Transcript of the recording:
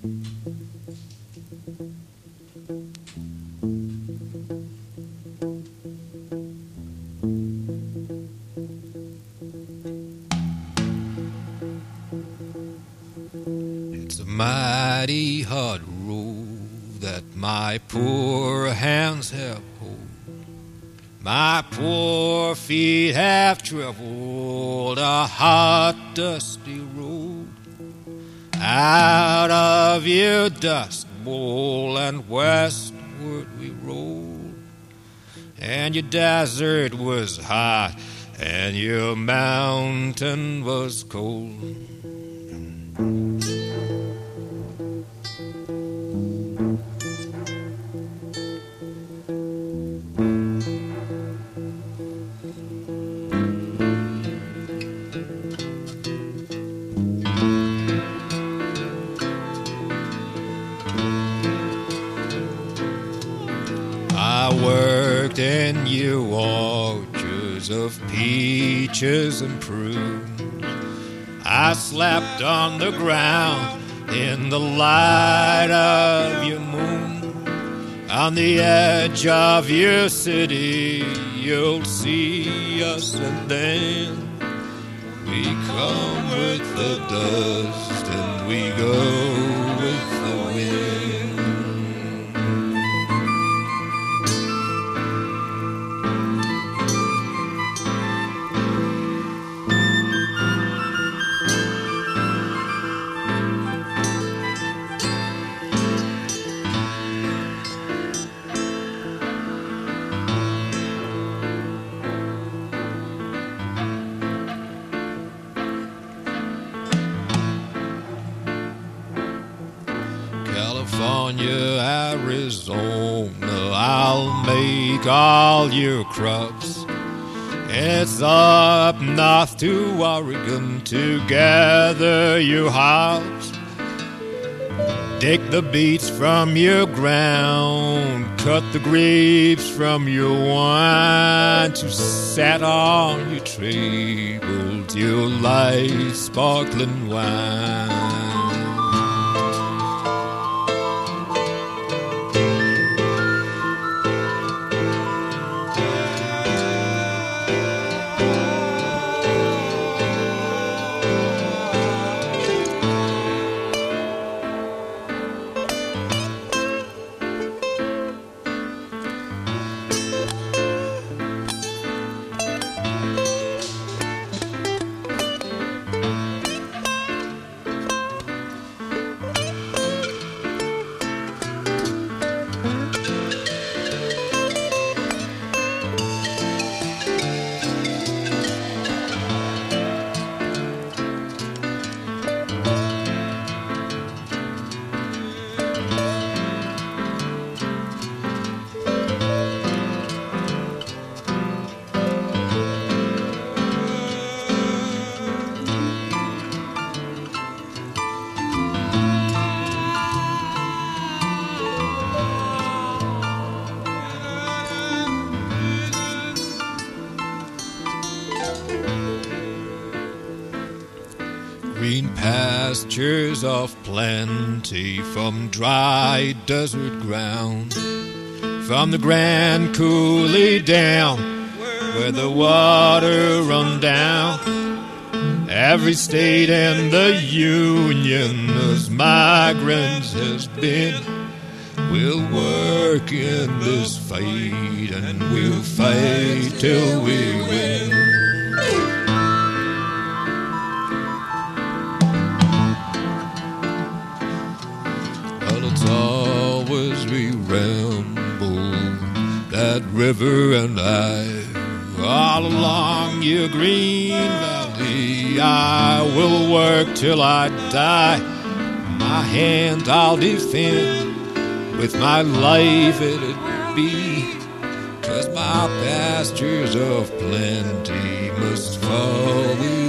It's a mighty hard road that my poor hands have pulled. My poor feet have traveled a hot, dusty road. Out of your dust bowl and westward we rolled. And your desert was hot and your mountain was cold. I worked in your orchards of peaches and prunes. I slept on the ground in the light of your moon. On the edge of your city, you'll see us, and then we come with the dust and we go with the wind. California, Arizona, I'll make all your crops. It's up north to Oregon to gather your hops. Take the beets from your ground, cut the grapes from your wine, to set on your tables your light sparkling wine. Green pastures of plenty from dry desert ground, from the Grand Coulee down where the water run down. Every state in the Union as migrants has been. We'll work in this fight and we'll fight till we win. Always we ramble that river and I, all along your green valley. I will work till I die. My hand I'll defend, with my life it'd be, 'cause my pastures of plenty must fall